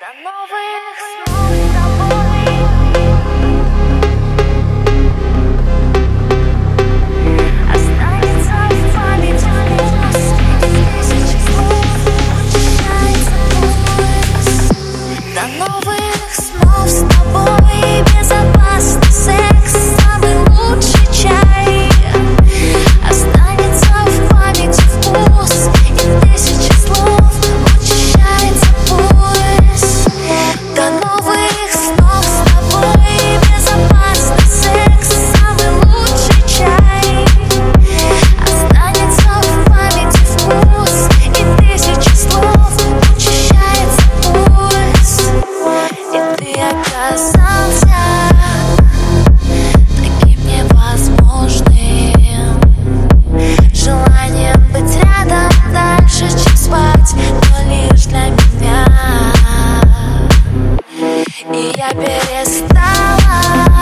До новых снов с тобой. Останется в памяти тысячи слов, очищается поиск. До новых снов с тобой. Безопасный секс, самый лучший чай. Останется в памяти вкус и тысячи слов, очищается поиск. До новых снов с тобой. Безопасный секс, самый лучший чай. Останется в памяти вкус и тысячи слов, очищается поиск. И ты оказался таким невозможным, желанием быть рядом дальше, чем спать, но лишь для меня. И я перестала